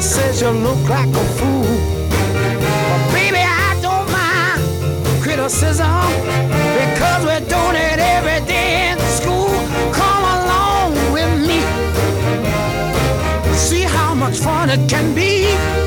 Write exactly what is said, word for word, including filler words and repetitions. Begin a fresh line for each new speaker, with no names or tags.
says you look like a fool. But baby, I don't mind criticism because we're doing it every day in school. Come along with me, see how much fun it can be.